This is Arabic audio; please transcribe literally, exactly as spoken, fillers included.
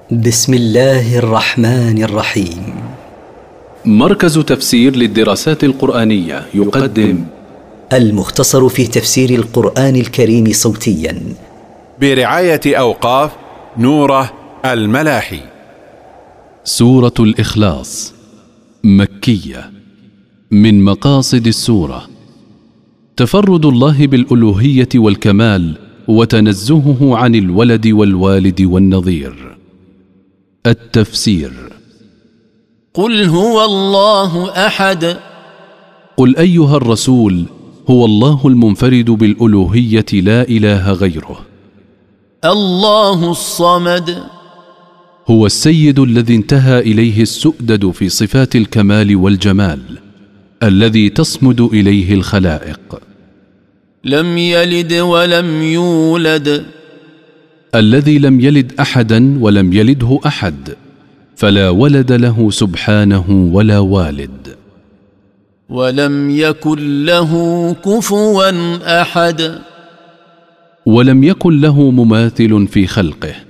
بسم الله الرحمن الرحيم. مركز تفسير للدراسات القرآنية يقدم المختصر في تفسير القرآن الكريم صوتيا برعاية أوقاف نوره الملاحي. سورة الإخلاص مكية. من مقاصد السورة تفرد الله بالألوهية والكمال وتنزهه عن الولد والوالد والنظير. التفسير: قل هو الله أحد. قل أيها الرسول، هو الله المنفرد بالألوهية لا إله غيره. الله الصمد، هو السيد الذي انتهى إليه السؤدد في صفات الكمال والجمال، الذي تصمد إليه الخلائق. لم يلد ولم يولد، الذي لم يلد أحدا ولم يلده أحد، فلا ولد له سبحانه ولا والد. ولم يكن له كفوا أحد، ولم يكن له مماثل في خلقه.